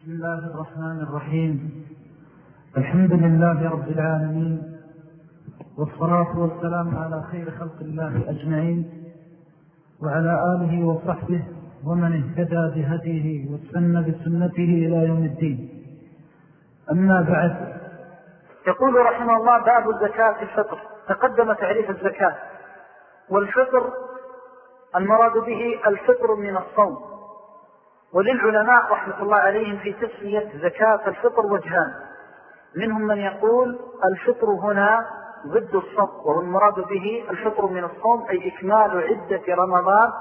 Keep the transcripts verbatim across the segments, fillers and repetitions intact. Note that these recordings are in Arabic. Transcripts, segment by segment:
بسم الله الرحمن الرحيم. الحمد لله رب العالمين، والصلاة والسلام على خير خلق الله أجمعين، وعلى آله وصحبه ومن اهتدى بهديه واستنى بسنته إلى يوم الدين. أما بعد، يقول رحمه الله: باب الزكاة الفطر. تقدم تعريف الزكاة، والفطر المراد به الفطر من الصوم. وللعلماء رحمة الله عليهم في تسمية زكاة الفطر وجهان: منهم من يقول الفطر هنا ضد الصوم، وهو المراد به الفطر من الصوم أي إكمال عدة رمضان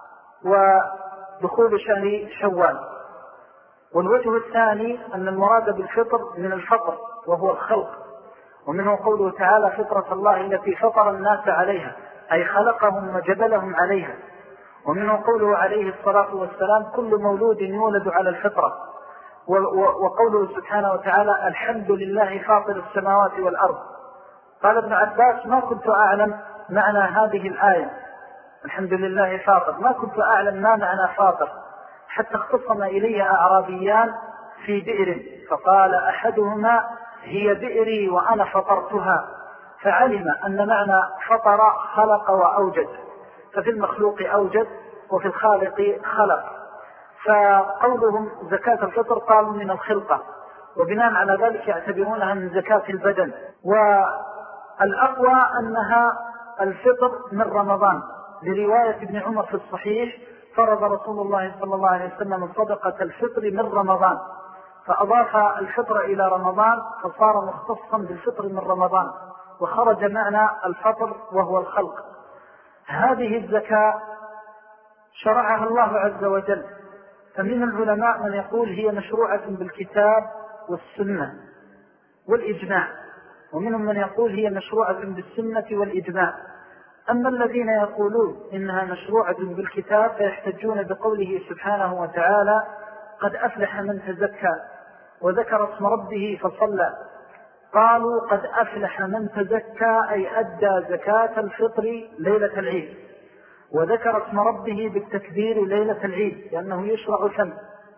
ودخول شهر شوال. والوجه الثاني أن المراد بالفطر من الفطر وهو الخلق، ومنه قوله تعالى: فطرة الله التي فطر الناس عليها، أي خلقهم وجبلهم عليها. ومنه قوله عليه الصلاة والسلام: كل مولود يولد على الفطرة. وقوله سبحانه وتعالى: الحمد لله فاطر السماوات والأرض. قال ابن عباس: ما كنت أعلم معنى هذه الآية الحمد لله فاطر، ما كنت أعلم ما معنى فاطر، حتى اختصم إلي أعرابيان في بئر، فقال أحدهما: هي بئري وأنا فطرتها، فعلم أن معنى فطر خلق وأوجد، ففي المخلوق أوجد وفي الخالق خلق. فقولهم زكاة الفطر قالوا من الخلقة، وبناء على ذلك يعتبرونها من زكاة البدن. والأقوى أنها الفطر من رمضان، لرواية ابن عمر في الصحيح: فرض رسول الله صلى الله عليه وسلم صدقة الفطر من رمضان، فأضاف الفطر إلى رمضان فصار مختصا بالفطر من رمضان، وخرج معنى الفطر وهو الخلق. هذه الزكاة شرعها الله عز وجل، فمن العلماء من يقول هي مشروعة بالكتاب والسنة والإجماع، ومنهم من يقول هي مشروعة بالسنة والإجماع. أما الذين يقولون إنها مشروعة بالكتاب فيحتجون بقوله سبحانه وتعالى: قد أفلح من تزكى وذكر اسم ربه فصلى. قالوا قد أفلح من تزكى أي أدى زكاة الفطر ليلة العيد، وذكر اسم ربه بالتكبير ليلة العيد لأنه يشرع ثم،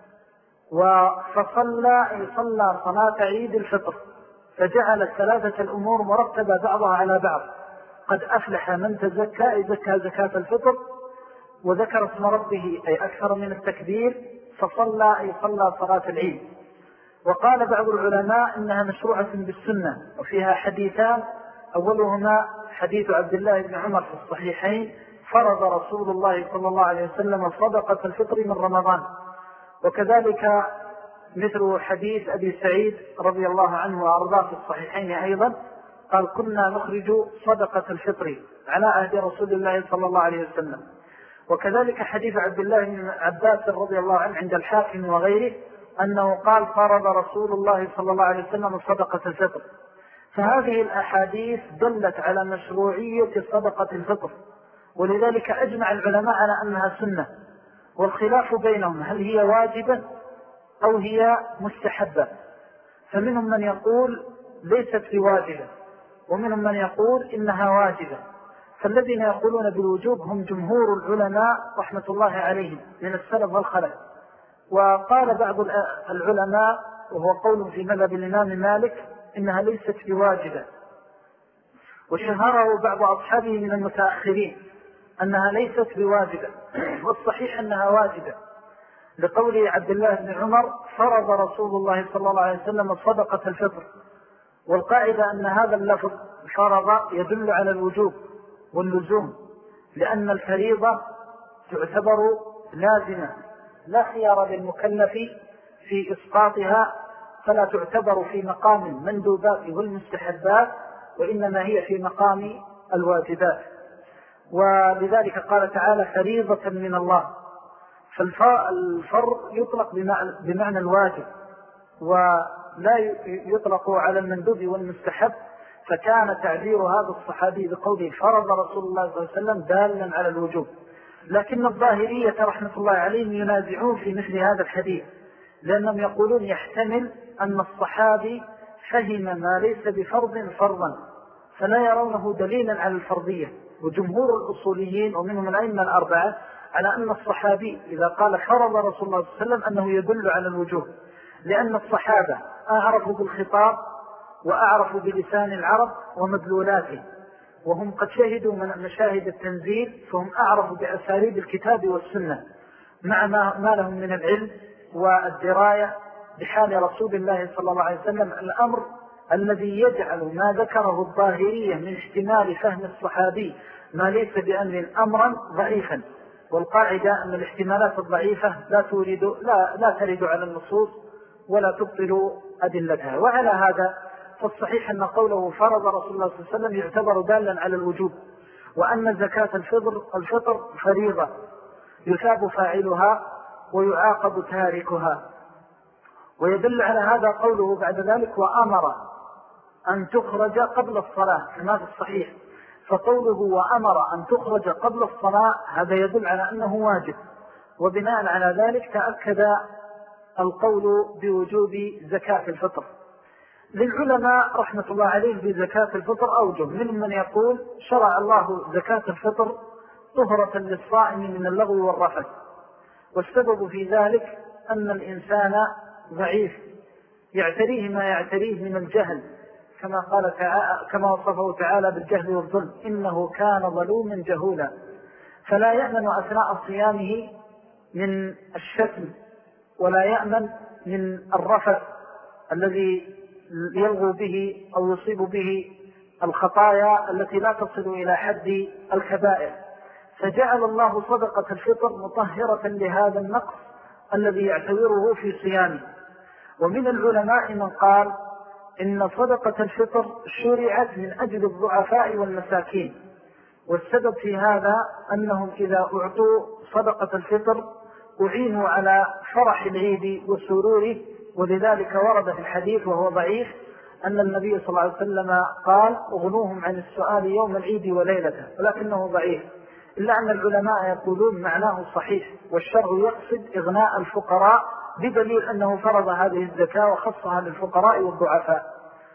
وفصلى أي صلى صلاة عيد الفطر، فجعل الثلاثة الأمور مرتبة بعضها على بعض. قد أفلح من تزكى أي زكى زكاة الفطر، وذكر اسم ربه أي أكثر من التكبير، فصلى أي صلى صلاة العيد. وقال بعض العلماء إنها مشروعة بالسنة، وفيها حديثان: أولهما حديث عبد الله بن عمر في الصحيحين: فرض رسول الله صلى الله عليه وسلم صدقة الفطر من رمضان. وكذلك مثل حديث أبي سعيد رضي الله عنه وأرضاه في الصحيحين أيضا، قال: كنا نخرج صدقة الفطر على عهد رسول الله صلى الله عليه وسلم. وكذلك حديث عبد الله بن عباس رضي الله عنه عند الحاكم وغيره أنه قال: فرض رسول الله صلى الله عليه وسلم صدقة الفطر. فهذه الأحاديث دلت على مشروعية صدقة الفطر، ولذلك أجمع العلماء على أنها سنة، والخلاف بينهم هل هي واجبة أو هي مستحبة. فمنهم من يقول ليست بواجبة، ومنهم من يقول إنها واجبة. فالذين يقولون بالوجوب هم جمهور العلماء رحمة الله عليهم من السلف والخلف. وقال بعض العلماء، وهو قول في مذهب الإمام مالك، إنها ليست بواجبة، وشهره بعض أصحابه من المتأخرين أنها ليست بواجبة، والصحيح أنها واجبة، لقول عبد الله بن عمر: فرض رسول الله صلى الله عليه وسلم صدقة الفطر. والقاعدة أن هذا اللفظ فرض يدل على الوجوب واللزوم، لأن الفريضة تعتبر لازمة لا خيار للمكلف في إسقاطها، فلا تعتبر في مقام مندوبات والمستحبات، وإنما هي في مقام الواجبات. ولذلك قال تعالى: فريضة من الله. فالفر يطلق بمعنى الواجب، ولا يطلق على المندوب والمستحب. فكان تعبير هذا الصحابي بقوله فرض رسول الله صلى الله عليه وسلم دالا على الوجوب. لكن الظاهرية رحمة الله عليهم ينازعون في مثل هذا الحديث، لأنهم يقولون يحتمل أن الصحابي فهم ما ليس بفرض فرضا، فلا يرونه دليلا على الفرضية. وجمهور الأصوليين ومنهم الأئمة الأربعة على أن الصحابي إذا قال فرض رسول الله صلى الله عليه وسلم أنه يدل على الوجوب، لأن الصحابة أعرفوا بالخطاب وأعرفوا بلسان العرب ومدلولاته، وهم قد شهدوا من مشاهد التنزيل، فهم أعرفوا بأساليب الكتاب والسنة مع ما لهم من العلم والدراية بحال رسول الله صلى الله عليه وسلم، الأمر الذي يجعل ما ذكره الظاهرية من احتمال فهم الصحابي ما ليس بأمر أمرا ضعيفا. والقاعدة أن الاحتمالات الضعيفة لا تورد لا, لا ترد على النصوص ولا تبطل أدلتها. وعلى هذا فالصحيح أن قوله فرض رسول الله صلى الله عليه وسلم يعتبر دالا على الوجوب، وأن زكاة الفطر, الفطر فريضة يثاب فاعلها ويعاقب تاركها. ويدل على هذا قوله بعد ذلك وأمر أن تخرج قبل الصلاة كما في الصحيح. فقوله وأمر أن تخرج قبل الصلاة هذا يدل على أنه واجب، وبناء على ذلك تأكد القول بوجوب زكاة الفطر. للعلماء رحمة الله عليه بزكاة الفطر أوجه، منهم من يقول شرع الله زكاة الفطر طهرة للصائم من اللغو والرفث، والسبب في ذلك أن الإنسان ضعيف يعتريه ما يعتريه من الجهل، كما قال تعالى كما وصفه تعالى بالجهل والظلم إنه كان ظلوما جهولا، فلا يأمن أثناء صيامه من الشتم ولا يأمن من الرفث الذي يلغو به أو يصيب به الخطايا التي لا تصل إلى حد الكبائر. فجعل الله صدقة الفطر مطهرة لهذا النقص الذي يعتبره في صيامه. ومن العلماء من قال إن صدقة الفطر شرعت من أجل الضعفاء والمساكين، والسبب في هذا أنهم إذا أعطوا صدقة الفطر أعينوا على فرح العيد وسروره. ولذلك ورد في الحديث وهو ضعيف أن النبي صلى الله عليه وسلم قال اغنوهم عن السؤال يوم العيد وليلته، ولكنه ضعيف، إلا أن العلماء يقولون معناه صحيح، والشرع يقصد إغناء الفقراء بدليل أنه فرض هذه الزكاة وخصها للفقراء والضعفاء.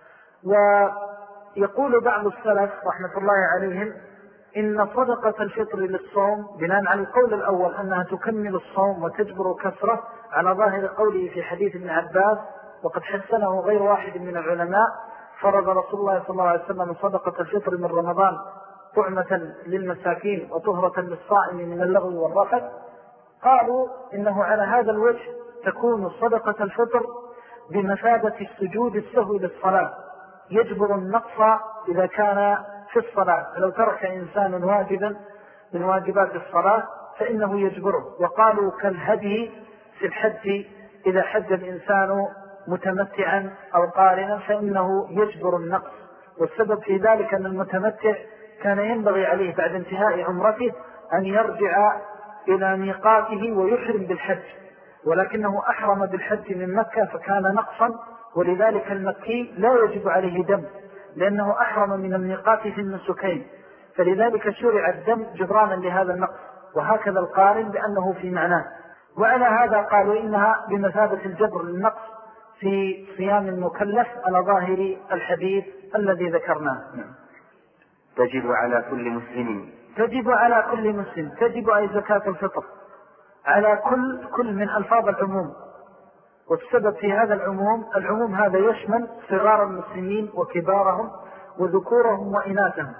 ويقول بعض السلف رحمة الله عليهم إن صدقة الفطر للصوم بناء على القول الأول أنها تكمل الصوم وتجبر كسره على ظاهر قوله في حديث ابن عباس، وقد حسنه غير واحد من العلماء، فرض رسول الله صلى الله عليه وسلم صدقة الفطر من رمضان طعمة للمساكين وطهرة للصائم من اللغو والرفث. قالوا إنه على هذا الوجه تكون صدقة الفطر بمثابة السجود السهو للصلاة، يجبر النقص إذا كان في الصلاة، فلو ترك إنسان واجبا من واجبات الصلاة فإنه يجبره. وقالوا كالهدي في الحج إذا حج الإنسان متمتعا أو قارنا فإنه يجبر النقص، والسبب في ذلك أن المتمتع كان ينبغي عليه بعد انتهاء عمرته أن يرجع إلى ميقاته ويحرم بالحج، ولكنه أحرم بالحج من مكة فكان نقصا، ولذلك المكي لا يجب عليه دم لأنه أحرم من الميقات في النسكين، فلذلك شرع الدم جبرانا لهذا النقص، وهكذا القارن بأنه في معناه. وعلى هذا قالوا إنها بمثابة الجبر للنقص في صيام المكلف على ظاهر الحديث الذي ذكرناه. تجب على كل مسلم تجب على كل مسلم تجب أي زكاة الفطر على كل كل من ألفاظ العموم، والسبب في هذا العموم العموم هذا يشمل صغار المسلمين وكبارهم وذكورهم وإناثهم.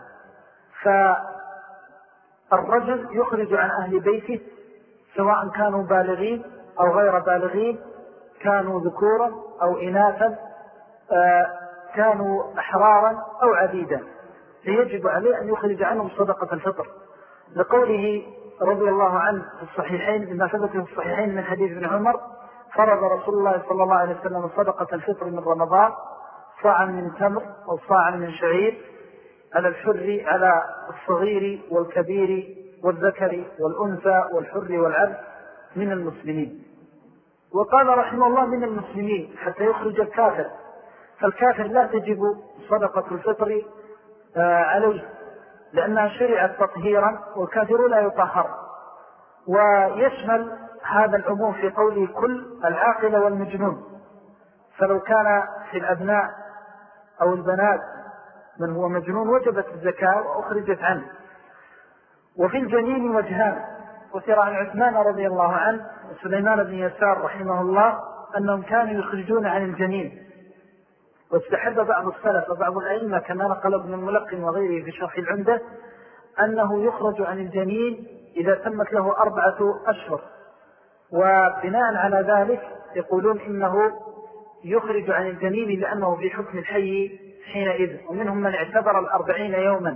فالرجل يخرج عن أهل بيته سواء كانوا بالغين أو غير بالغين، كانوا ذكورا أو إناثا، كانوا أحرارا أو عبيدا، فيجب عليه أن يخرج عنهم صدقة الفطر، لقوله رضي الله عنه في الصحيحين بما ثبت في الصحيحين من حديث ابن عمر فرض رسول الله صلى الله عليه وسلم صدقة الفطر من رمضان صاعا من تمر أو صاعا من شعير على الحر على الصغير والكبير والذكر والأنثى والحر والعبد من المسلمين. وقال رحمه الله من المسلمين حتى يخرج الكافر، فالكافر لا تجب صدقة الفطر عليه لأنها شرعت تطهيرا والكافر لا يطهر. ويشمل هذا العموم في قوله كل العاقل والمجنون، فلو كان في الأبناء أو البنات من هو مجنون وجبت الزكاة وأخرجت عنه. وفي الجنين وجهان، وترى عن عثمان رضي الله عنه وسليمان بن يسار رحمه الله أنهم كانوا يخرجون عن الجنين، واستحب بعض السلف وبعض الأئمة كما نقل ابن الملقن وغيره في شرح العمدة أنه يخرج عن الجنين إذا تمت له أربعة أشهر، وبناء على ذلك يقولون إنه يخرج عن الجنين لأنه في حكم الحي حينئذ، ومنهم من اعتبر الأربعين يوما.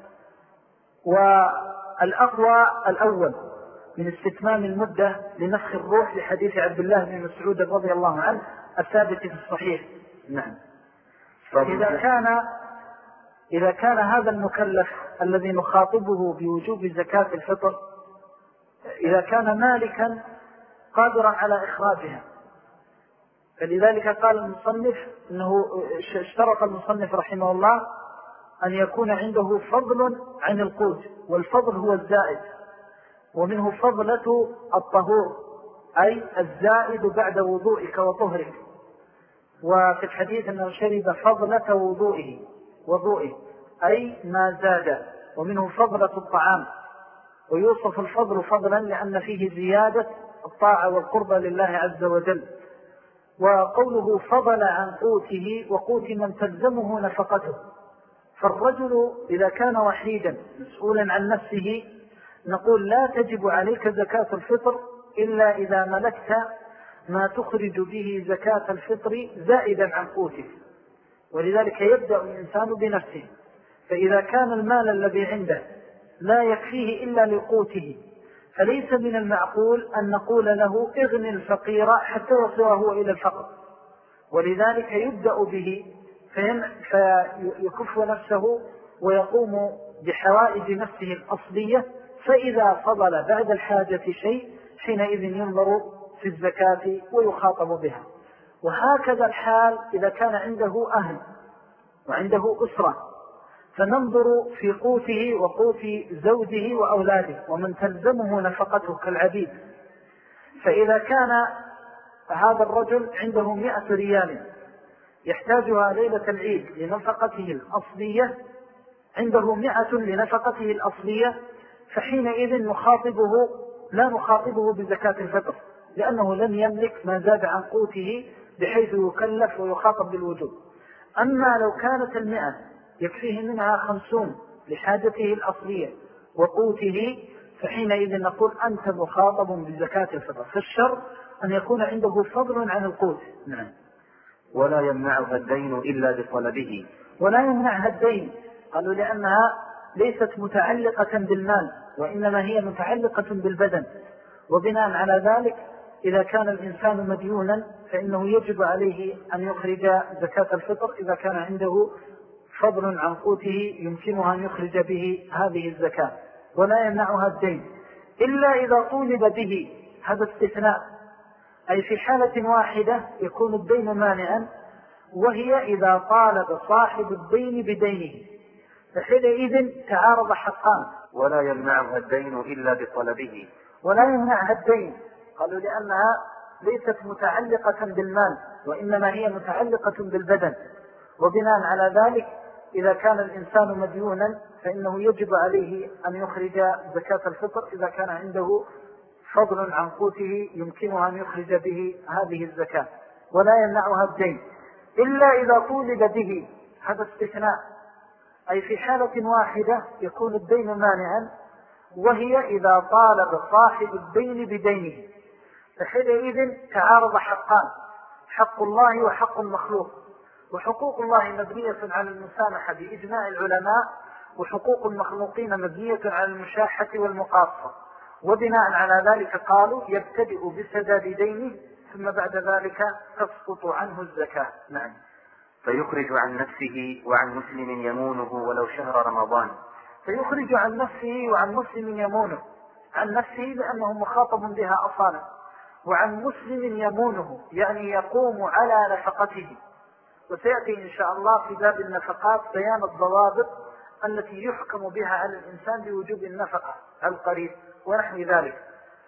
والأقوى الأول من استتمام المدة لنفخ الروح لحديث عبد الله بن مسعود رضي الله عنه الثابت في الصحيح. نعم. إذا كان إذا كان هذا المكلف الذي نخاطبه بوجوب زكاة الفطر إذا كان مالكا قادرا على إخراجها، فلذلك قال المصنف أنه اشترط المصنف رحمه الله أن يكون عنده فضل عن القوت، والفضل هو الزائد، ومنه فضلة الطهور أي الزائد بعد وضوئك وطهرك، وفي الحديث أنه شرب فضلة وضوئه وضوئه أي ما زاد، ومنه فضلة الطعام، ويوصف الفضل فضلا لأن فيه زيادة الطاعة والقربة لله عز وجل. وقوله فضل عن قوته وقوت من تلزمه نفقته، فالرجل إذا كان وحيدا مسؤولا عن نفسه نقول لا تجب عليك زكاة الفطر إلا إذا ملكت ما تخرج به زكاة الفطر زائدا عن قوته، ولذلك يبدأ الإنسان بنفسه. فإذا كان المال الذي عنده لا يكفيه إلا لقوته فليس من المعقول أن نقول له اغني الفقير حتى يصير هو إلى الفقر، ولذلك يبدأ به فيكف نفسه ويقوم بحوائج نفسه الأصلية، فإذا فضل بعد الحاجة شيء حينئذ ينظر في الزكاة ويخاطب بها. وهكذا الحال إذا كان عنده أهل وعنده أسرة، فننظر في قوته وقوت زوجه وأولاده ومن تلزمه نفقته كالعبيد. فإذا كان هذا الرجل عنده مئة ريال يحتاجها ليلة العيد لنفقته الأصلية، عنده مئة لنفقته الأصلية، فحينئذ نخاطبه لا نخاطبه بزكاة الفطر لأنه لم يملك ما زاد عن قوته بحيث يكلف ويخاطب بالوجوب. أما لو كانت المئة يكفيه منها خمسون لحاجته الأصلية وقوته فحينئذ نقول أنت مخاطب بزكاة الفطر، فالشر أن يكون عنده فضل عن القوت. نعم. ولا يمنعها الدين إلا بطلبه. ولا يمنعها الدين قالوا لأنها ليست متعلقة بالمال وإنما هي متعلقة بالبدن، وبناء على ذلك إذا كان الإنسان مديونا فإنه يجب عليه أن يخرج زكاة الفطر إذا كان عنده فضل عن قوته يمكنها أن يخرج به هذه الزكاة. ولا يمنعها الدين إلا إذا طولب به، هذا استثناء، أي في حالة واحدة يكون الدين مانعا، وهي إذا طالب صاحب الدين بدينه، فحينئذ تعارض حقان. ولا يمنعها الدين إلا بطلبه. ولا يمنعها الدين قالوا لأنها ليست متعلقة بالمال وإنما هي متعلقة بالبدن، وبناء على ذلك إذا كان الإنسان مديونا فإنه يجب عليه أن يخرج زكاة الفطر إذا كان عنده فضل عن قوته يمكنه أن يخرج به هذه الزكاة. ولا يمنعها الدين إلا إذا طولب به، هذا استثناء، أي في حالة واحدة يكون الدين مانعا، وهي إذا طالب صاحب الدين بدينه، فحينئذ تعارض حقان، حق الله وحق المخلوق. وحقوق الله مبنية على المسامحة بإجماع العلماء، وحقوق المخلوقين مبنية على المشاحة والمقاصة، وبناء على ذلك قالوا يبتدئ بسداد دينه ثم بعد ذلك تسقط عنه الزكاة. نعم. فيخرج عن نفسه وعن مسلم يمونه ولو شهر رمضان. فيخرج عن نفسه وعن مسلم يمونه، عن نفسه لأنه مخاطب بها أصالا، وعن مسلم يمونه يعني يقوم على نفقته. وسيأتي إن شاء الله في باب النفقات بيان الضوابط التي يحكم بها على الإنسان بوجوب النفقة القريب ونحو ذلك.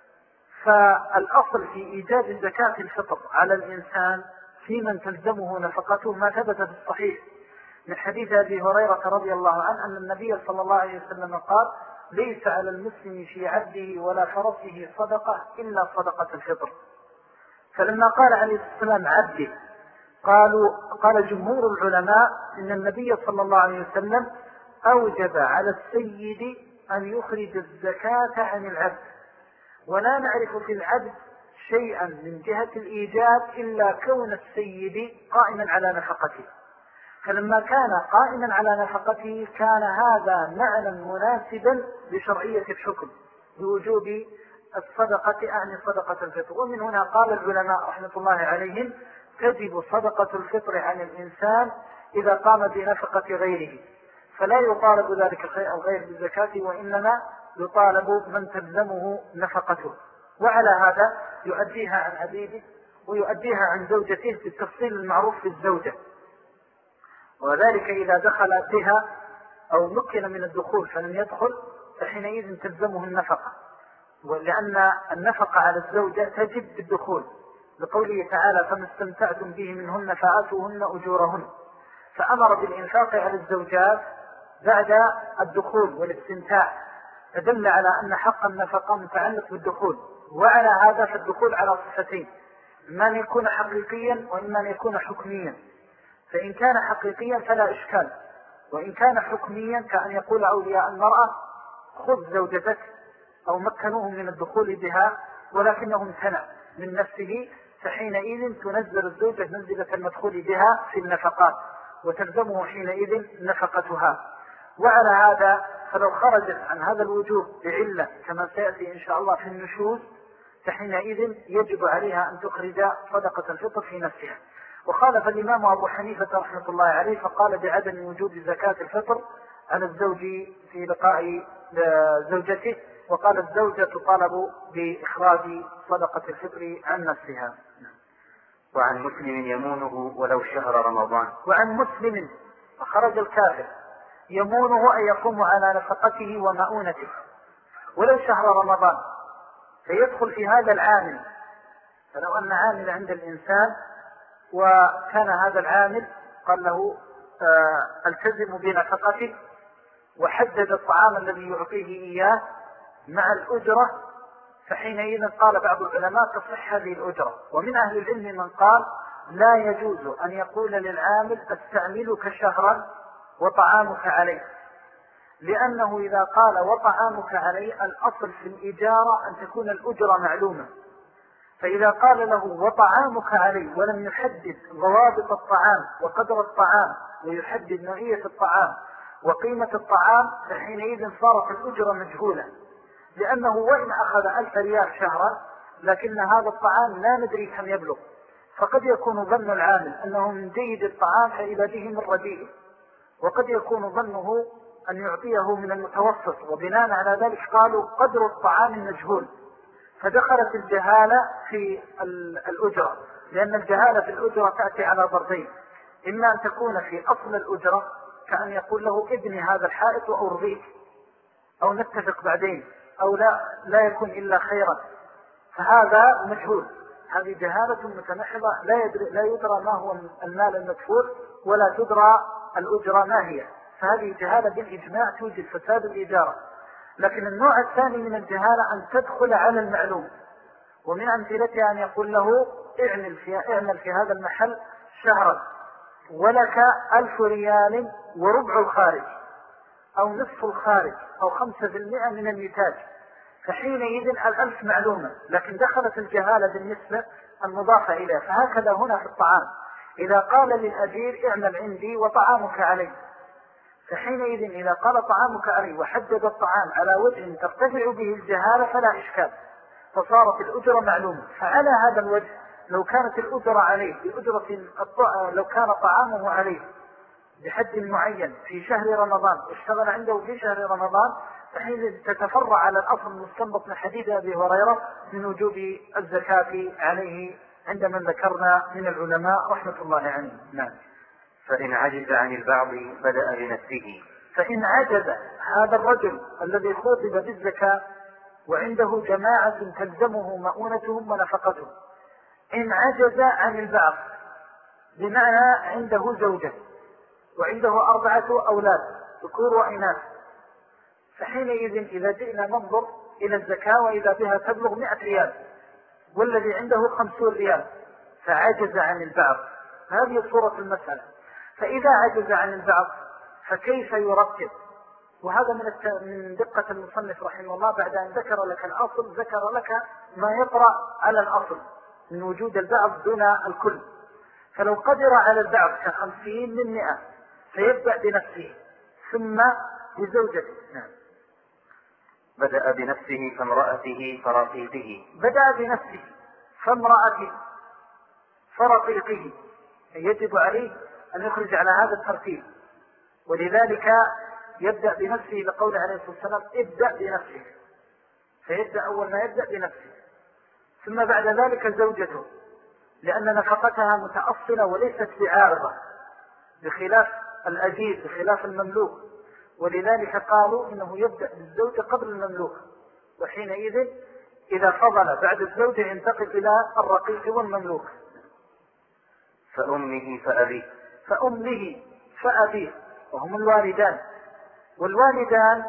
فالأصل في إيجاد زكاة الفطر على الإنسان في من تلزمه نفقته ما ثبت في الصحيح من حديث أبي هريرة رضي الله عنه أن النبي صلى الله عليه وسلم قال ليس على المسلم في عبده ولا فرسه صدقة إلا صدقة الفطر. فلما قال عليه السلام عبدي، قالوا قال جمهور العلماء إن النبي صلى الله عليه وسلم أوجب على السيد أن يخرج الزكاة عن العبد، ولا نعرف في العبد شيئا من جهة الإيجاب إلا كون السيد قائما على نفقته. فلما كان قائما على نفقته كان هذا معنى مناسبا لشرعية الحكم بوجوب الصدقة أعني صدقة الفطر. ومن هنا قال العلماء رحمة الله عليهم تجب صدقة الفطر عن الإنسان إذا قام بنفقة غيره، فلا يطالب ذلك الغير بالزكاة، وإنما يطالب من تلزمه نفقته. وعلى هذا يؤديها عن عبيده ويؤديها عن زوجته بالتفصيل المعروف في الزوجة، وذلك إذا دخل بها أو مكن من الدخول فلم يدخل فحينئذ تلزمه النفقة، ولأن النفقة على الزوجة تجب بالدخول لقوله تعالى فما استمتعتم به منهن فآتوهن أجورهن، فأمر بالإنفاق على الزوجات بعد الدخول والاستمتاع، فدل على أن حق النفقة متعلق بالدخول. وعلى هذا فالدخول على صفتين، إما أن يكون حقيقيا وإما أن يكون حكميا. فإن كان حقيقيا فلا إشكال، وإن كان حكميا كأن يقول أولياء المرأة خذ زوجتك، أو مكنوهم من الدخول بها ولكنه امتنع من نفسه، فحينئذ تنزل الزوجة منزلة المدخول بها في النفقات وتلزمه حينئذ نفقتها. وعلى هذا فلو خرجت عن هذا الوجوب بعلة كما سيأتي إن شاء الله في النشوز فحينئذ يجب عليها أن تخرج صدقة الفطر في نفسها. وخالف الإمام أبو حنيفة رحمة الله عليه فقال بعدم وجود زكاة الفطر على الزوج في لقاء زوجته، وقال الزوجة تطالب بإخراج صدقة الفطر عن نفسها. وعن مسلم يمونه ولو شهر رمضان. وعن مسلم فخرج الكافر يمونه أن يقوم على نفقته ومؤونته ولو شهر رمضان، فيدخل في هذا العامل. فلو أن عامل عند الإنسان وكان هذا العامل قال له آه التزم بنفقته وحدد الطعام الذي يعطيه إياه مع الأجرة، فحينئذ قال بعض العلماء تصح هذه الأجرة. ومن أهل العلم من قال لا يجوز أن يقول للعامل استعملك شهرا وطعامك عليه، لأنه إذا قال وطعامك عليه الأصل في الإجارة أن تكون الأجرة معلومة، فإذا قال له وطعامك عليه ولم يحدد ضوابط الطعام وقدر الطعام ويحدد نوعية الطعام وقيمة الطعام فحينئذ صارت الأجرة مجهولة، لأنه وإن أخذ ألف ريال شهرا لكن هذا الطعام لا ندري كم يبلغ، فقد يكون ظن العامل أنه من جيد الطعام فإذا به من رديئه، وقد يكون ظنه أن يعطيه من المتوسط، وبناء على ذلك قالوا قدر الطعام مجهول، فدخلت الجهالة في الأجرة، لأن الجهالة في الأجرة تأتي على ضربين، إما أن تكون في أصل الأجرة كأن يقول له ابني هذا الحائط وأرضيك، أو نتفق بعدين، أو لا, لا يكون إلا خيرا، فهذا مجهول. هذه جهالة متنحضة لا, يدري لا يدرى ما هو المال المدفوع ولا تدرى الأجرة ما هي، فهذه جهالة بالإجماع توجد فساد الإجارة. لكن النوع الثاني من الجهالة أن تدخل على المعلوم، ومن أمثلتها أن يقول له اعمل في, اعمل في هذا المحل شهرا ولك ألف ريال وربع الخارج أو نصف الخارج أو خمسة في المئة من النتاج، فحينئذ الألف معلومة، لكن دخلت الجهالة بالنسبة المضافة إليه. فهكذا هنا في الطعام، إذا قال للأجير اعمل عندي وطعامك علي، فحينئذ إذا قال طعامك علي وحدد الطعام على وجه ترتفع به الجهالة فلا إشكال، فصارت الأجرة معلومة. فعلى هذا الوجه لو كانت الأجرة عليه بأجرة لو كان طعامه عليه بحد معين في شهر رمضان واشتغل عنده في شهر رمضان، فحين تتفرع على الأصل المستنبط من حديث أبي هريرة من وجوب الزكاة عليه عند من ذكرنا من العلماء رحمة الله عليهم. نعم. فإن عجز عن البعض بدأ بنفسه. فإن عجز هذا الرجل الذي خوطب بالزكاة وعنده جماعة تلزمه مؤونتهم ونفقتهم، إن عجز عن البعض بمعنى عنده زوجة وعنده أربعة أولاد ذكور وإناث، فحينئذ إذا جئنا ننظر إلى الزكاة وإذا بها تبلغ مئة ريال والذي عنده خمسون ريال فعجز عن البعض. هذه صورة المسألة. فإذا عجز عن البعض فكيف يرتب؟ وهذا من من دقة المصنف رحمه الله، بعد أن ذكر لك الأصل ذكر لك ما يطرأ على الأصل من وجود البعض دون الكل. فلو قدر على البعض كخمسين من مئة فيبدأ بنفسه ثم بزوجته. نعم. بدأ بنفسه فامرأته فرقيقه. بدأ بنفسه فامرأته فرقيقه، يجب عليه أن يخرج على هذا الترتيب، ولذلك يبدأ بنفسه لقول عليه الصلاة والسلام ابدأ بنفسه، فيبدأ أول ما يبدأ بنفسه، ثم بعد ذلك زوجته، لأن نفقتها متأصلة وليست بعارضة بخلاف الأجير بخلاف المملوك، ولذلك قالوا إنه يبدأ بالزوجة قبل المملوك، وحينئذ إذا فضل بعد الزوجة ينتقل إلى الرقيق والمملوك. فأمه فأبيه. فأمه فأبيه وهم الوالدان. والوالدان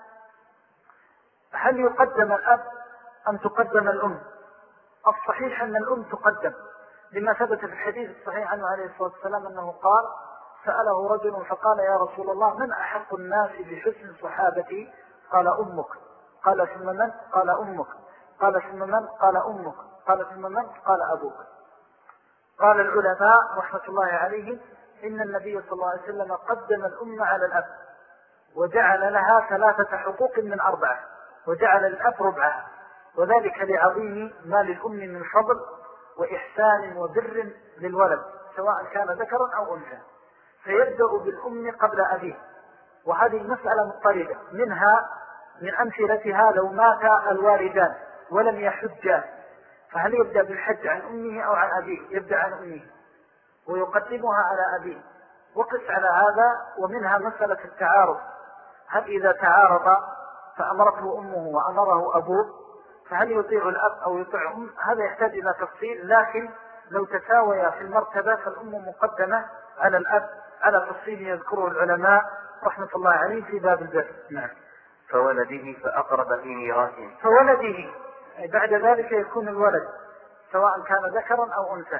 هل يقدم الأب أم تقدم الأم؟ الصحيح أن الأم تقدم، لما ثبت في الحديث الصحيح عنه عليه الصلاة والسلام أنه قال سأله رجل فقال يا رسول الله من أحق الناس بحسن صحابتي؟ قال أمك. قال ثم من؟ قال أمك. قال ثم من؟ قال أمك. قال ثم من؟ قال أبوك. قال العلماء رحمة الله عليهم إن النبي صلى الله عليه وسلم قدم الأم على الأب، وجعل لها ثلاثة حقوق من أربعة، وجعل الأب ربعها، وذلك لعظيم ما للأم من فضل وإحسان وبر للولد سواء كان ذكرا أو أنثى، فيبدأ بالأم قبل أبيه. وهذه مسألة مضطردة، منها من أمثلتها لو مات الوالدان ولم يحجا فهل يبدأ بالحج عن أمه أو عن أبيه؟ يبدأ عن أمه ويقدمها على أبيه. وقس على هذا. ومنها مسألة التعارض، هل إذا تعارض فأمرته أمه وأمره أبوه فهل يطيع الأب أو يطيع أم؟ هذا يحتاج إلى تفصيل، لكن لو تساويا في المرتبة فالأم مقدمة على الأب على تفصيل يذكره العلماء رحمة الله عليه في باب البر. نعم. فولده فأقرب في ميراثه. فولده بعد ذلك يكون الولد سواء كان ذكرا أو أنثى،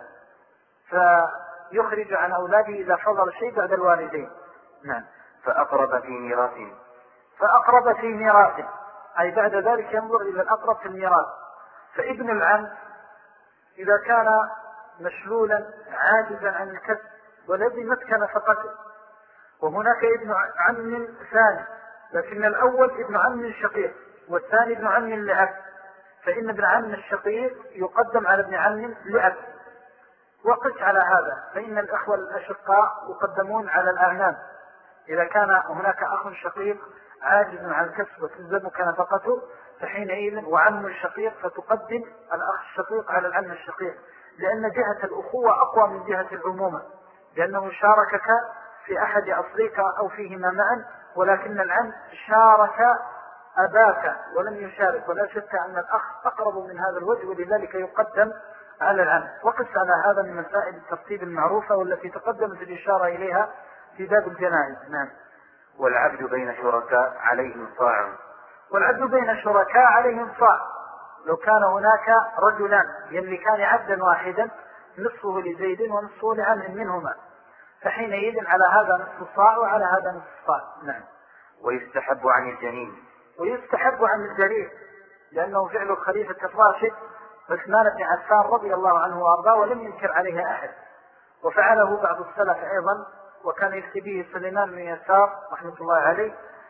فيخرج عن أولاده إذا فضل شيء بعد الوالدين. نعم. فأقرب في ميراثه. فأقرب في ميراثه أي بعد ذلك ينظر إلى الأقرب في الميراث. فابن العم إذا كان مشلولا عاجزا عن الكسب والذي مسكن فقط، وهناك ابن عم ثاني لكن الأول ابن عم شقيق والثاني ابن عم لأب، فإن ابن عم الشقيق يقدم على ابن عم لأب. وقس على هذا فإن الأخوة الأشقاء يقدمون على الأعمام إذا كان هناك أخ شقيق عاجز عن الكسب وتلزمك نفقته فحينئذ وعم الشقيق فتقدم الأخ الشقيق على العم الشقيق، لأن جهة الأخوة أقوى من جهة العمومة، لأنه شاركك في أحد أصليك أو فيهما معا، ولكن العم شارك أباك ولم يشارك، ولا شك أن الأخ أقرب من هذا الوجه ولذلك يقدم على العم. وقس على هذا من مسائل الترتيب المعروفة والتي تقدمت الإشارة إليها في باب الجنائز. نعم. والعبد بين شركاء عليهم صاع. والعبد بين شركاء عليهم صاع، لو كان هناك رجلان يملكان عبدا واحدا نصفه لزيد ونصفه لعمر منهما، فحينئذ على هذا نصف صاع وعلى هذا نصف صاع. نعم. ويستحب عن الجنين. ويستحب عن الجرير لأنه فعل الخليفة الراشد عثمان بن عفان رضي الله عنه وأرضاه ولم ينكر عليها أحد، وفعله بعض السلف أيضا، وكان يفتي به سليمان بن يسار رحمة الله عليه،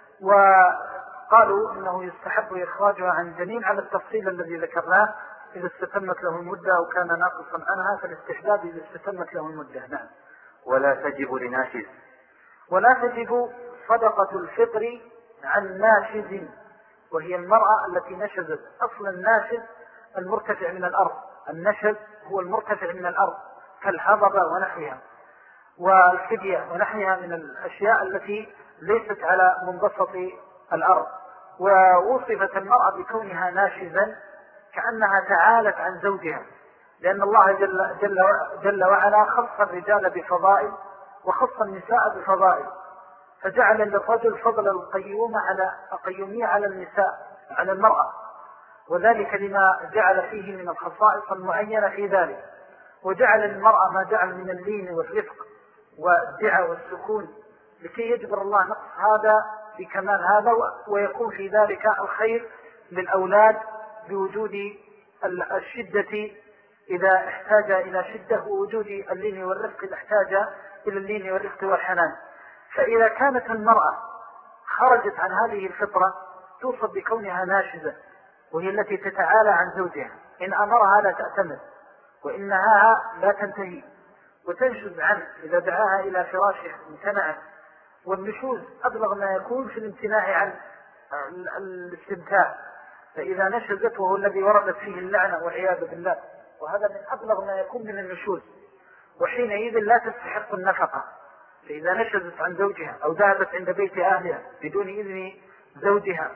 وقالوا إنه يستحب إخراجها عن الجنين على التفصيل الذي ذكرناه إذا استتمت له المدة أو كان ناقصا عنها، فالاستحباب إذا استتمت له المدة. نعم. ولا تجب لناشز. ولا تجب صدقة الفطر عن ناشز، وهي المرأة التي نشزت. أصل الناشز المرتفع من الأرض، النشز هو المرتفع من الأرض كالحضبة ونحوها والكدية ونحوها من الأشياء التي ليست على منبسط الأرض. ووصفت المرأة بكونها ناشزا كأنها تعالت عن زوجها، لأن الله جل, جل, جل وعلا خص الرجال بفضائل وخص النساء بفضائل، فجعل للرجل فضل القيومة على القيومية على النساء على المرأة، وذلك لما جعل فيه من الخصائص المعينة في ذلك، وجعل المرأة ما جعل من اللين والرفق والدعاء والسكون لكي يجبر الله نقص هذا بكمال هذا، ويكون في ذلك الخير للأولاد بوجود الشدة إذا احتاج إلى شدة، ووجود اللين والرفق إذا احتاج إلى اللين والرفق والحنان. فإذا كانت المرأة خرجت عن هذه الفطرة توصف بكونها ناشزة، وهي التي تتعالى عن زوجها، إن أمرها لا تأتمر، وإن نهاها لا تنتهي، وتنشز عنه إذا دعاها إلى فراشه امتنعت. والنشوز أبلغ ما يكون في الامتناع عن الاستمتاع، فإذا نشزت وهو الذي وردت فيه اللعنة والعياذ بالله، وهذا من أبلغ ما يكون من النشوز، وحينئذ لا تستحق النفقة. فإذا نشزت عن زوجها أو ذهبت عند بيت أهلها بدون إذن زوجها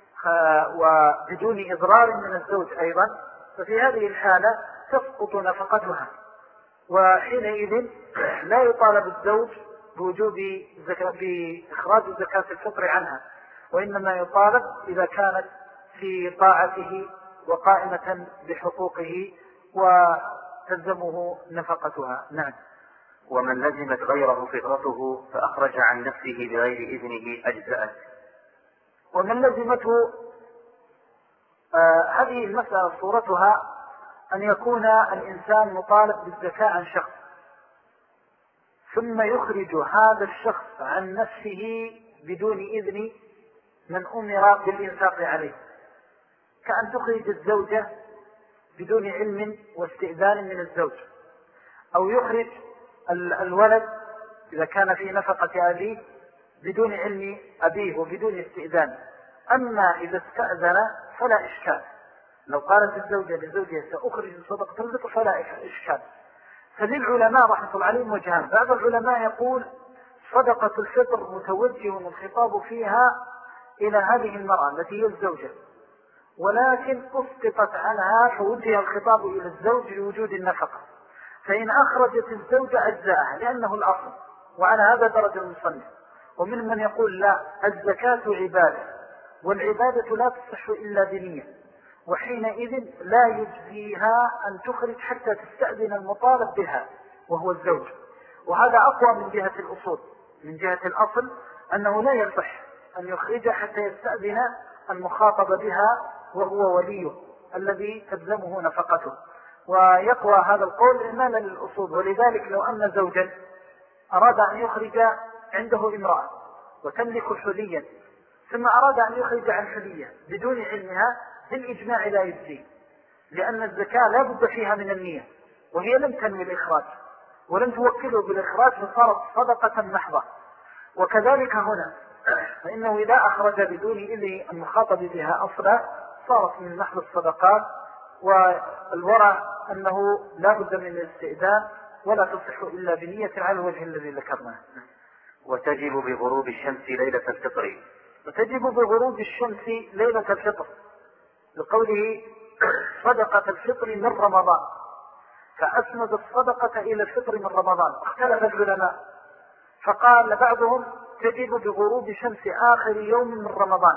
وبدون إضرار من الزوج أيضا، ففي هذه الحالة تسقط نفقتها، وحينئذ لا يطالب الزوج بوجوب بإخراج زكاة الفطر عنها، وإنما يطالب إذا كانت في طاعته وقائمة بحقوقه وتلزمه نفقتها. نعم. ومن لزمت غيره فطرته فأخرج عن نفسه بغير إذنه أجزأت. ومن لزمته آه هذه المسألة صورتها أن يكون الإنسان مطالب بالزكاة عن شخص، ثم يخرج هذا الشخص عن نفسه بدون إذن من أمر بالإنفاق عليه، كأن تخرج الزوجة بدون علم واستئذان من الزوج، أو يخرج الولد إذا كان في نفقة أبيه بدون علم أبيه وبدون استئذان. أما إذا استأذن فلا إشكال، لو قالت الزوجة لزوجها سأخرج صدقة الفطر فلا إشكال. فللعلماء رحمة الله عليهم وجهان، بعض العلماء يقول صدقة الفطر متوجه الخطاب فيها إلى هذه المرأة التي هي الزوجة، ولكن أسقطت عنها فوجه الخطاب إلى الزوج لوجود النفقة، فإن أخرجت الزوجة أجزاءها لأنه الأصل، وعلى هذا درجة المصنف. ومن من يقول لا، الزكاة عبادة، والعبادة لا تصح إلا بنية، وحينئذ لا يجزيها أن تخرج حتى تستأذن المطالب بها وهو الزوج. وهذا أقوى من جهة الأصول، من جهة الأصل أنه لا يصح أن يخرج حتى يستأذن المخاطب بها وهو وليه الذي تلزمه نفقته. ويقوى هذا القول إماما للأصول. ولذلك لو أن زوجا أراد أن يخرج عنده امرأة وتملك حليا، ثم أراد أن يخرج عن حلية بدون علمها، بالإجماع لا يجزي، لأن الزكاة لا بد فيها من النية، وهي لم تنوي الإخراج ولم توكله بالإخراج، فصارت صدقة محضة. وكذلك هنا، فإنه إذا أخرج بدون إذن المخاطب بها أصلا صارت من محض الصدقات. والورع أنه لا بد من الاستئذان ولا تصح إلا بنية على الوجه الذي ذكرناه. وتجب بغروب الشمس ليلة الفطر. وتجب بغروب الشمس ليلة الفطر لقوله صدقة الفطر من رمضان، فأسند الصدقة إلى الفطر من رمضان. اختلف العلماء، فقال بعضهم تجب بغروب شمس آخر يوم من رمضان،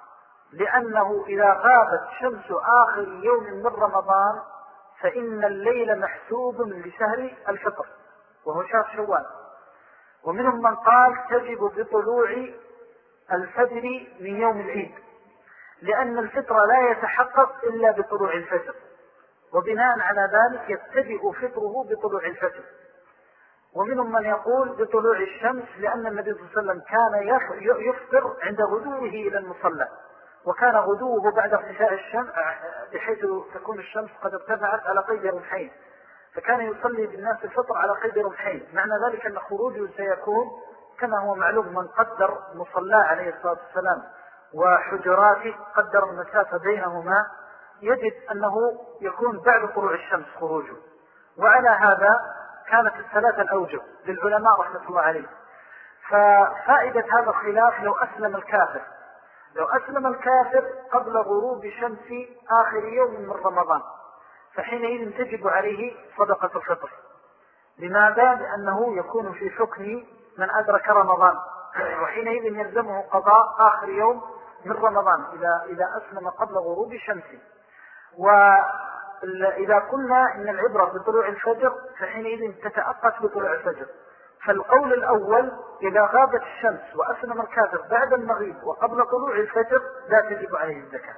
لأنه إذا غابت شمس آخر يوم من رمضان فإن الليل محسوب لشهر الفطر وهو شهر شوال. ومنهم من قال تجب بطلوع الفجر من يوم العيد، لأن الفطر لا يتحقق إلا بطلوع الفجر، وبناء على ذلك يبتدئ فطره بطلوع الفجر. ومنهم من يقول بطلوع الشمس، لأن النبي صلى الله عليه وسلم كان يفطر عند غدوه إلى المصلى، وكان غدوه بعد ارتفاع الشمس بحيث تكون الشمس قد ارتفعت على قيد رمحين، فكان يصلي بالناس الفطر على قيد رمحين. معنى ذلك أن خروجه سيكون كما هو معلوم، من قدر مصلاه عليه الصلاة والسلام وحجراته قدر المسافة بينهما، يجد أنه يكون بعد طلوع الشمس خروجه. وعلى هذا كانت الثلاثة الأوجه للعلماء رحمة الله عليه. ففائدة هذا الخلاف لو أسلم الكافر، لو أسلم الكافر قبل غروب شمس آخر يوم من رمضان، فحينئذ تجب عليه صدقة الفطر. لماذا؟ لأنه يكون في حكم من أدرك رمضان، وحينئذ يلزمه قضاء آخر يوم من رمضان إذا, إذا أسلم قبل غروب شمس. وإذا قلنا إن العبرة بطلوع الفجر فحينئذ تتأقت بطلوع الفجر. فالقول الأول إذا غابت الشمس وأسلم الكافر بعد المغيب وقبل طلوع الفجر لا تجب عليه الزكاة،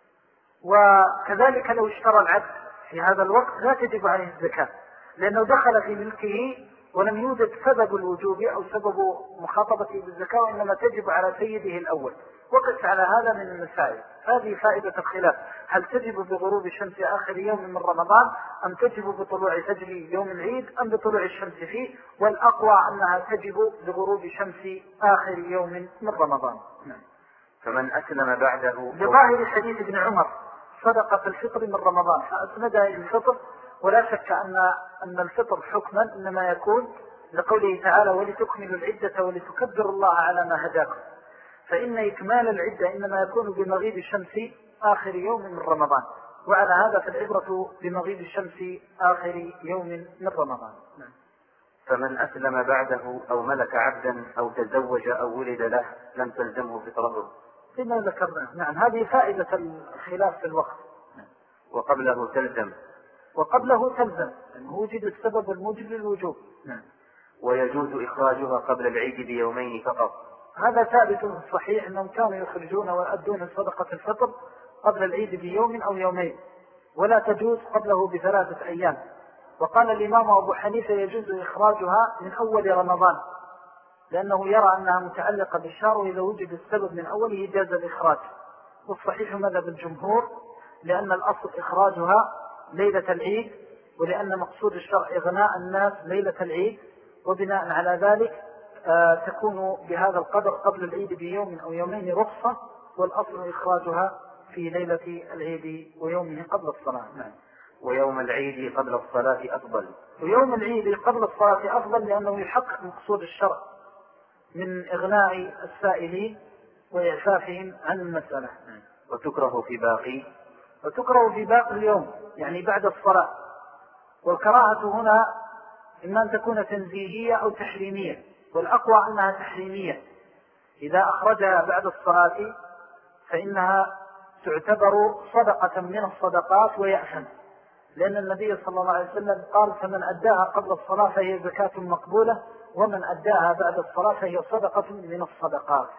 وكذلك لو اشترى العبد في هذا الوقت لا تجب عليه الزكاة، لأنه دخل في ملكه ولم يوجد سبب الوجوب أو سبب مخاطبته بالزكاة، وإنما تجب على سيده الأول. وقس على هذا من المسائل. هذه فائدة الخلاف، هل تجب بغروب الشمس آخر يوم من رمضان أم تجب بطلوع فجر يوم العيد أم بطلوع الشمس فيه؟ والأقوى أنها تجب بغروب شمس آخر يوم من رمضان. فمن أسلم بعده بظاهر حديث ابن عمر صدقة الفطر من رمضان فأسندها إلى الفطر، ولا شك أن أن الفطر حكما إنما يكون لقوله تعالى ولتكملوا العدة ولتكبروا الله على ما هداكم، فإن إكمال العدة إنما يكون بمغيب الشمس آخر يوم من رمضان، وعلى هذا فالعبرة بمغيب الشمس آخر يوم من رمضان. فمن أسلم بعده أو ملك عبدا أو تزوج أو ولد له لم تلزمه فطرته كما ذكرنا. نعم، هذه فائدة الخلاف في الوقت. وقبله تلزم وقبله تلزم يعني وجد السبب الموجب للوجوب. نعم. ويجوز إخراجها قبل العيد بيومين فقط. هذا ثابت في الصحيح أنهم كانوا يخرجون ويؤدون صدقة الفطر قبل العيد بيوم أو يومين، ولا تجوز قبله بثلاثة أيام. وقال الإمام أبو حنيفة يجوز إخراجها من أول رمضان، لأنه يرى أنها متعلقة بالشهر، وإذا وجد السبب من أوله جاز الإخراج. والصحيح مذهب الجمهور، لأن الأصل إخراجها ليلة العيد، ولأن مقصود الشرع إغناء الناس ليلة العيد، وبناء على ذلك آه تكون بهذا القدر قبل العيد بيوم أو يومين رخصة، والأصل إخراجها في ليلة العيد ويومه قبل الصلاة. نعم. ويوم العيد قبل الصلاة أفضل. ويوم العيد قبل الصلاة أفضل لأنه يحقق مقصود الشرع من إغناء السائلين وإعفافهم عن المسألة. وتكره في باقي وتكره في باقي اليوم يعني بعد الصلاة. والكراهة هنا إما أن تكون تنزيهية أو تحريمية، والأقوى أنها تحريمية. إذا أخرجها بعد الصلاة فإنها تعتبر صدقة من الصدقات ويأثم، لأن النبي صلى الله عليه وسلم قال فمن أداها قبل الصلاة فهي زكاة مقبولة، ومن أداها بعد الصلاة فهي صدقة من الصدقات.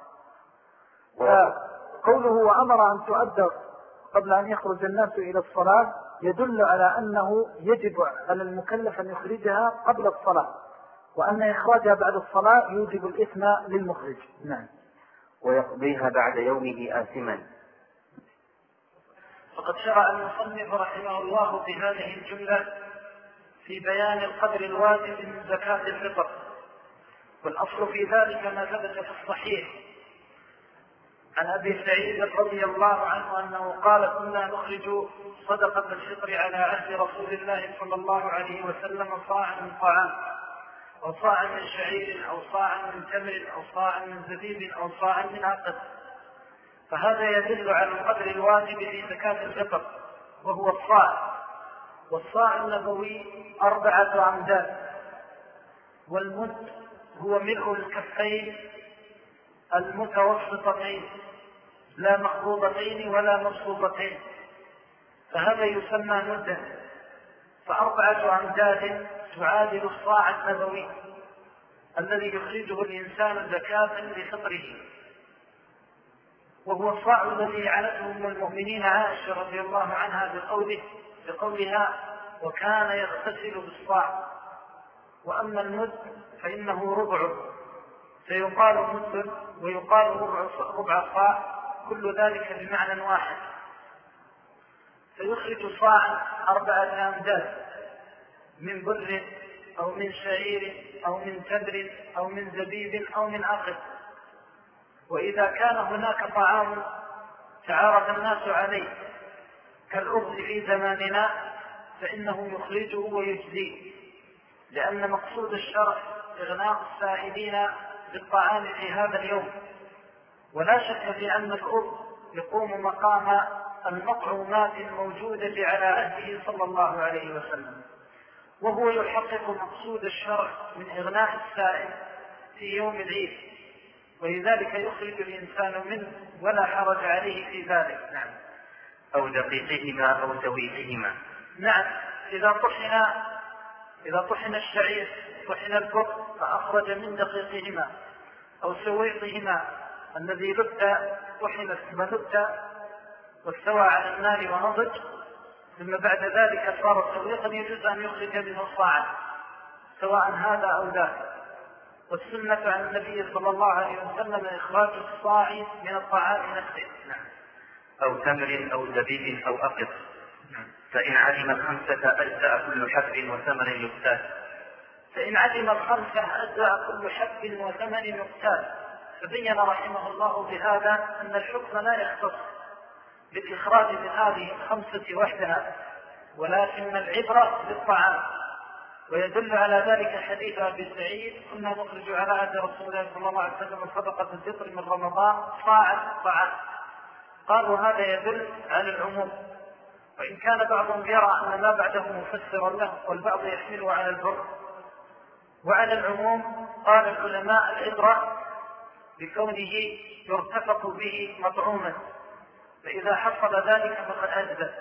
فقوله وأمر أن تؤدى قبل أن يخرج الناس إلى الصلاة يدل على أنه يجب على المكلف أن يخرجها قبل الصلاة، وأن إخراجها بعد الصلاة يوجب الإثم للمخرج. نعم. ويقضيها بعد يومه آثما. فقد شرع المصنف رحمه الله في هذه الجملة في بيان القدر الواجب من زكاة الفطر، والأصل في ذلك ما ثبت في الصحيح عن أبي سعيد رضي الله عنه أنه قال كنا نخرج صدقة الفطر على عهد رسول الله صلى الله عليه وسلم صاعا من طعام، أو صاعا من شعير، أو صاعا من تمر، أو صاعا من زبيب، أو صاعا من عقد. فهذا يدل على القدر الواجب في زكاة الفطر، وهو الصاع. والصاع النبوي أربعة أمداد، والمد هو ملء الكفين المتوسطتين لا مخروضتين ولا مبسوطتين، فهذا يسمى مدا. فأربعة أمداد تعادل الصاع النبوي الذي يخرجه الإنسان زكاة لفطره، وهو الصاع الذي عنته من المؤمنين عائشة رضي الله عنها بقوله بقولها وكان يغتسل بالصاع. وأما المد فإنه ربع، فيقال مد ويقال ربع, ربع صاع، كل ذلك بمعنى واحد. فيخرج صاعا أربعة أمداد من بر أو من شعير أو من تمر أو من زبيب أو من عقد. وإذا كان هناك طعام تعارف الناس عليه كالأرز في زماننا فإنه يخرجه ويجزيه، لأن مقصود الشرع إغناء السائلين بالطعام في هذا اليوم. ولا شك في أن الأرز يقوم مقام المطعومات الموجودة على عهده صلى الله عليه وسلم، وهو يحقق مقصود الشرع من إغناء السائل في يوم العيد، ولذلك يخرج الإنسان منه ولا حرج عليه في ذلك. نعم. أو دقيقهما أو سويقهما. نعم، إذا طحن إذا طحن الشعير طحن البر فأخرج من دقيقهما أو سويقهما الذي لبت طحن ثم لبت واستوى على النار ونضج، ثم بعد ذلك صار سويقا، يجوز أن يخرج منه صاعا سواء هذا أو ذاك. والسنة عن النبي صلى الله عليه وسلم إخراج الصاع من الطعام نفسه. نعم. أو تمر أو زبيب أو أقط. فإن علم الخمسة أجزأ كل حب وثمر يقتات. فإن علم الخمسة أجزأ كل حب وثمر يقتات. فبين رحمه الله بهذا أن الحكم لا يختص بالإخراج من هذه الخمسة وحدها، ولكن العبرة بالطعام. ويدل على ذلك حديث أبي سعيد: كنا نخرج على عهد رسول الله صلى الله عليه وسلم صدقة الفطر من رمضان صاعا طعام. قالوا هذا يدل على العموم، وإن كان بعضهم يرى أن ما بعده مفسرا له، والبعض يحمله على البر. وعلى العموم قال العلماء العبرة بكونه يرتفق به مطعوما، فإذا حصل ذلك فقد أجزأ.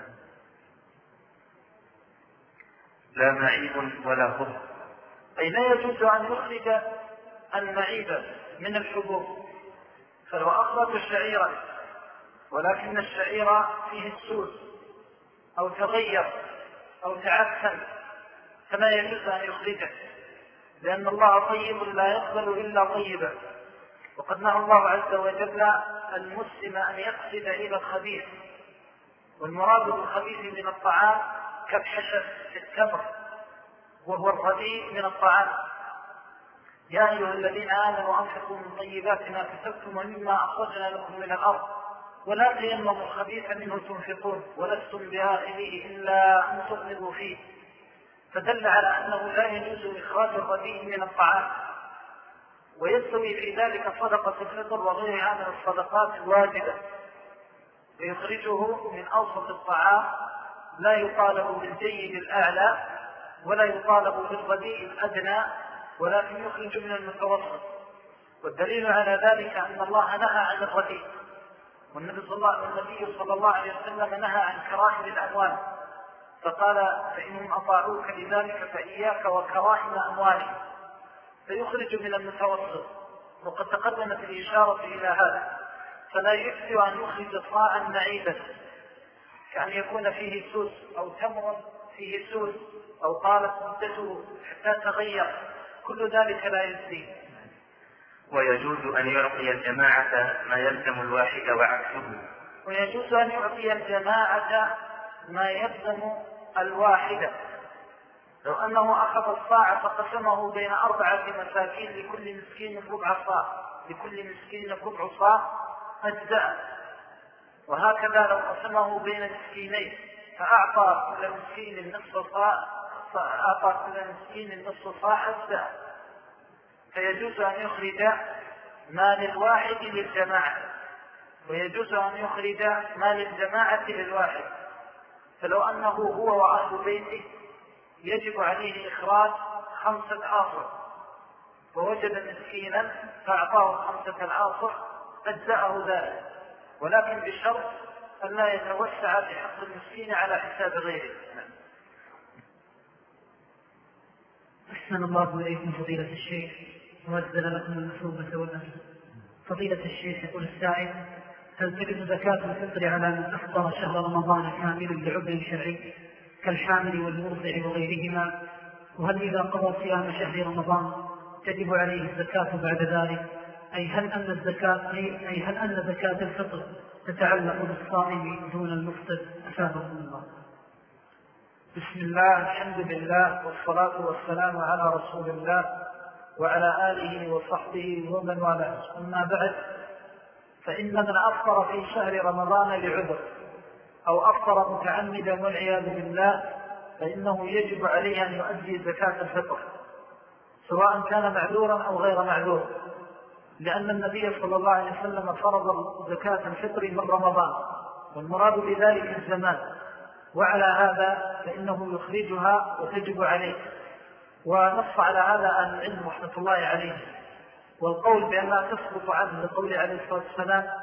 لا معيب ولا خبز. أي لا يجوز أن يخرج المعيب من الحبوب. فلو أخرج شعيرا ولكن الشعير فيه السوس أو تغير أو تعفن فلا يجوز أن يخرجه، لأن الله طيب لا يقبل إلا طيبا. وقد نهى الله عز وجل المسلم أن يقصد إلى الخبيث، والمراد بالخبيث من الطعام كالحشد في التمر وهو الرديء من الطعام. يا أيها الذين آمنوا أنفقوا من طيبات ما كسبتم ومما أخرجنا لكم من الأرض ولا تيمموا الخبيث منه تنفقون ولستم بآخذه إلا أن تغمضوا فيه. فدل على أنه لا يجوز إخراج الرديء من الطعام، ويستوي في ذلك صدقة الفطر وغيرها من الصدقات الواجبة، ويخرجه من أوسط الطعام، لا يطالب بالجيد الأعلى ولا يطالب بالرديء الأدنى، ولكن يخرج من المتوسط. والدليل على ذلك أن الله نهى عن الرديء، والنبي صلى الله, والنبي صلى الله عليه وسلم نهى عن كرائم الأموال، فقال: فإنهم أطاعوك لذلك فإياك وكرائم أموالهم. فيخرج من المتوسط، وقد تقدمت الإشارة إلى هذا. فلا يجوز أن يخرج صاعا معيبا كأن يكون فيه سوس أو تمر فيه سوس أو طالت مدته حتى تغير، كل ذلك لا يجزي. ويجوز أن يعطي الجماعة ما يلزم الواحد وعكسه. ويجوز أن يعطي الجماعة ما يلزم الواحد. لو أنه أخذ الصاع فقسمه بين أربعة مساكين لكل مسكين ربع صاع لكل مسكين ربع صاع أجزاء. وهكذا لو قسمه بين مسكينين فأعطى كل مسكين نصف صاع فأعطى كل مسكين نصف صاع أجزاء. فيجوز أن يخرج ما للواحد للجماعة، ويجوز أن يخرج ما للجماعة للواحد. فلو أنه هو وأهل بيته يجب عليه إخراج خمسة آصر، ووجد مسكينا فأعطاه خمسة آصر أجزأه ذلك، ولكن بشرط أن لا يتوسع في حق المسكين على حساب غيره. أحسن الله إليكم فضيلة الشيخ، وأجزل لكم المثوبة والأجر. فضيلة الشيخ يقول السائل: هل تجب زكاة الفطر على من أفطر شهر رمضان كاملا لعذر شرعي كالحامل والمرضع وغيرهما؟ وهل إذا قضى صيام شهر رمضان تجب عليه الزكاة بعد ذلك؟ أي هل أن الزكاة أي هل أن زكاة الفطر تتعلق بالصائم دون المفطر؟ أفادكم الله. بسم الله، الحمد لله، والصلاة والسلام على رسول الله وعلى آله وصحبه ومن والاه. أما بعد، فإن من أفطر في شهر رمضان لعذر أو أفطر متعمدا والعياذ بالله فإنه يجب عليه أن يؤدي زكاة الفطر، سواء كان معذورا أو غير معذور، لأن النبي صلى الله عليه وسلم فرض زكاة الفطر من رمضان، والمراد بذلك الزمان. وعلى هذا فإنه يخرجها وتجب عليه، ونص على هذا أهل العلم رحمة الله عليه. والقول بأنها تسقط عنه لقول عليه الصلاة والسلام: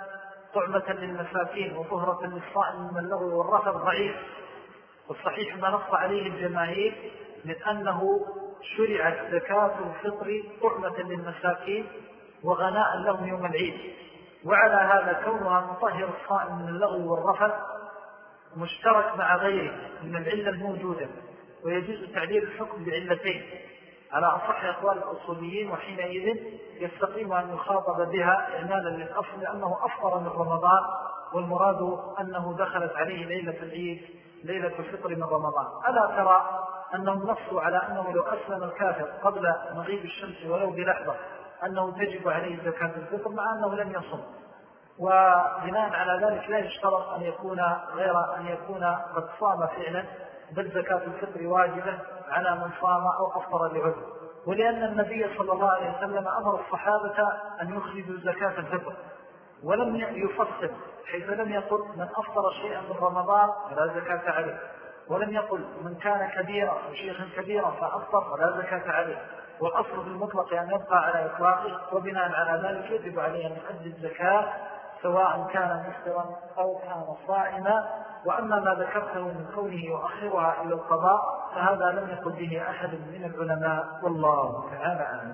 طعمة للمساكين وطهرة للصائم من اللغو والرفث ضعيف. والصحيح ما نص عليه الجماهير من أنه شرعت زكاة الفطر طعمة للمساكين وغناء لهم يوم العيد. وعلى هذا كونها مطهر الصائم من اللغو والرفث مشترك مع غيره من العلة الموجودة، ويجوز تعديل الحكم بعلتين على أصح أقوال الأصوليين، وحينئذ يستقيم أن يخاطب بها إعمالا للأصل لأنه أفطر من رمضان، والمراد أنه دخلت عليه ليلة العيد ليلة الفطر من رمضان. ألا ترى أنهم نصوا على أنه لو أسلم الكافر قبل مغيب الشمس ولو بلحظة أنه تجب عليه زكاة الفطر مع أنه لم يصم، وبناء على ذلك لا يشترط أن يكون غير أن يكون قد صام فعلا، بل زكاة الفطر واجبة على من صام أو أفطر لعذر. ولأن النبي صلى الله عليه وسلم أمر الصحابة أن يخرجوا زكاة الفطر ولم يفصل، حيث لم يقل من أفطر شيئا من رمضان فلا زكاة عليه، ولم يقل من كان كبيرا أو شيخا كبيرا فأفطر فلا زكاة عليه، والأصل في المطلق أن يبقى على إطلاقه، وبناء على ذلك يجب عليه أن يؤدي الزكاة سواء كان مفطرا أو كان صائما. وأما ما ذكرته من كونه يؤخرها إلى القضاء فهذا لم يقل به أحد من العلماء، والله تعالى أعلم.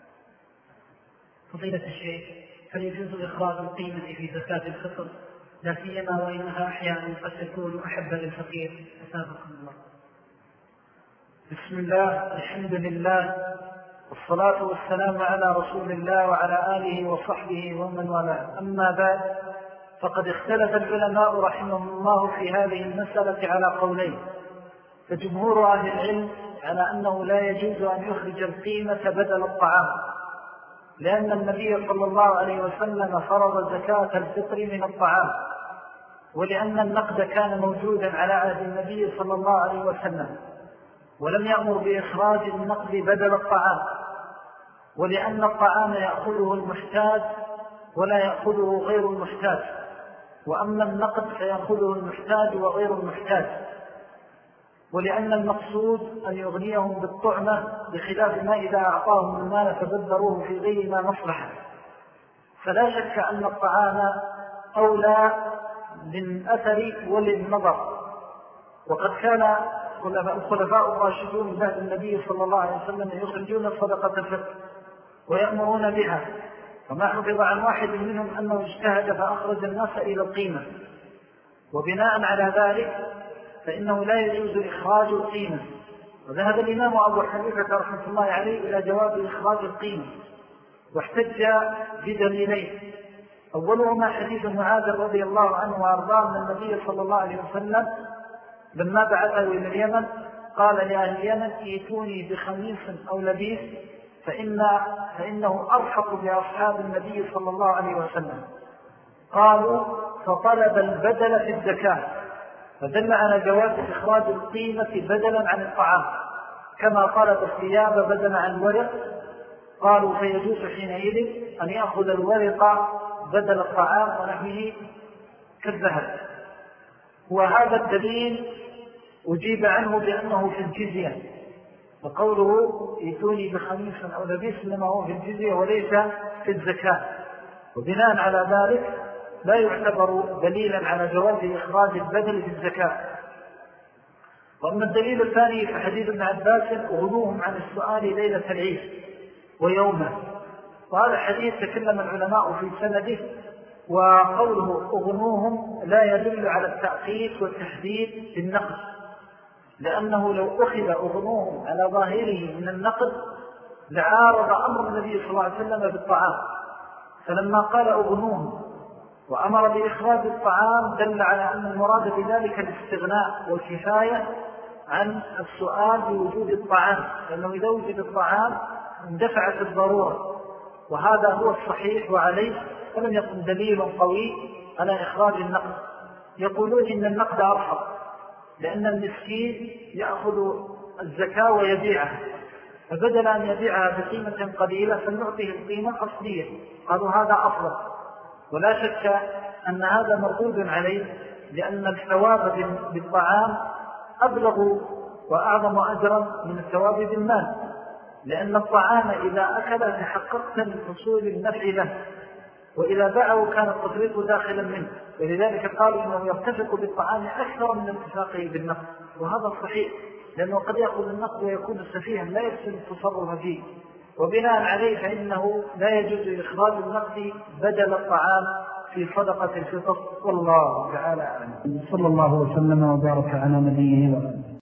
فضيلة الشيخ، هل يجوز إخراج القيمة في زكاة الفطر لا سيما وإنها أحيانا قد تكون أحب للفقير؟ أسابقكم الله. بسم الله، الحمد لله، والصلاة والسلام على رسول الله وعلى آله وصحبه ومن والاه. أما بعد، فقد اختلف العلماء رحمهم الله في هذه المسألة على قولين. فجمهور أهل العلم على أنه لا يجوز أن يخرج القيمة بدل الطعام، لأن النبي صلى الله عليه وسلم فرض زكاة الفطر من الطعام، ولأن النقد كان موجودا على عهد النبي صلى الله عليه وسلم ولم يأمر بإخراج النقد بدل الطعام، ولأن الطعام يأخذه المحتاج ولا يأخذه غير المحتاج، وأما النقد فيأخذه المحتاج وغير المحتاج، ولأن المقصود أن يغنيهم بالطعمة بخلاف ما إذا أعطاهم المال فبذروه في غير ما مصلحة. فلا شك أن الطعام أولى للأثر وللنظر. وقد كان الخلفاء الراشدون بعد النبي صلى الله عليه وسلم يخرجون صدقة الفطر ويأمرون بها، فما حفظ عن واحد منهم أنه اجتهد فأخرج الناس إلى القيمة. وبناء على ذلك فإنه لا يجوز إخراج القيمة. وذهب الإمام أبو حنيفة رحمة الله عليه إلى جواب إخراج القيمة، واحتج بدليلين. أولهما حديث معاذ رضي الله عنه وأرضاه من النبي صلى الله عليه وسلم لما بعثه إلى اليمن قال لأهل اليمن ائتوني بخميس أو لبيس فإن فإنه أرحق بأصحاب النبي صلى الله عليه وسلم. قالوا فطلب البدل في الزكاة، فدل على جواز إخراج القيمة بدلا عن الطعام، كما طلب الثياب بدلا عن الورق. قالوا فيجوز حينئذ أن يأخذ الورق بدل الطعام ونحوه كالذهب. وهذا الدليل أجيب عنه بأنه في الجزية، وقوله ائتوني بخميس أو لبيس لما هو في الجزية وليس في الزكاة. وبناء على ذلك لا يعتبر دليلا على جواز إخراج البدل في الزكاة. وأما الدليل الثاني فحديث ابن عباس أغنوهم عن السؤال ليلة العيد ويومه، وهذا حديث تكلم العلماء في سنده. وقوله أغنوهم لا يدل على التأقيت والتحديد بالنقد، لأنه لو أخذ أغنوهم على ظاهره من النقد لعارض أمر النبي صلى الله عليه وسلم بالطعام. فلما قال أغنوهم وأمر بإخراج الطعام دل على أن المراد بذلك الاستغناء والكفاية عن السؤال بوجود الطعام، لأنه إذا وجد الطعام اندفعت الضرورة، وهذا هو الصحيح وعليه ولم يكن دليل قوي على إخراج النقد. يقولون إن النقد أرحب، لأن المسكين يأخذ الزكاة ويبيعها، فبدل أن يبيعها بقيمة قليلة فلنعطيه القيمة أصلية. قالوا هذا أفضل، ولا شك أن هذا مردود عليه، لأن الثواب بالطعام أبلغ وأعظم أجرا من الثواب بالمال، لأن الطعام إذا أكل تحققت من حصول النفع له، وإذا باعه كان التفريط داخلا منه، ولذلك قال إنه يرتفق بالطعام أكثر من اتفاقه بالنقد، وهذا صحيح، لأنه قد يأخذ النقد ويكون سفيها لا يحسن التصرف فيه، وبناء عليه فإنه لا يجوز إخراج النقد بدل الطعام في صدقة الفطر، والله تعالى أعلم. صلى الله وسلم وبارك على نبيه وآله.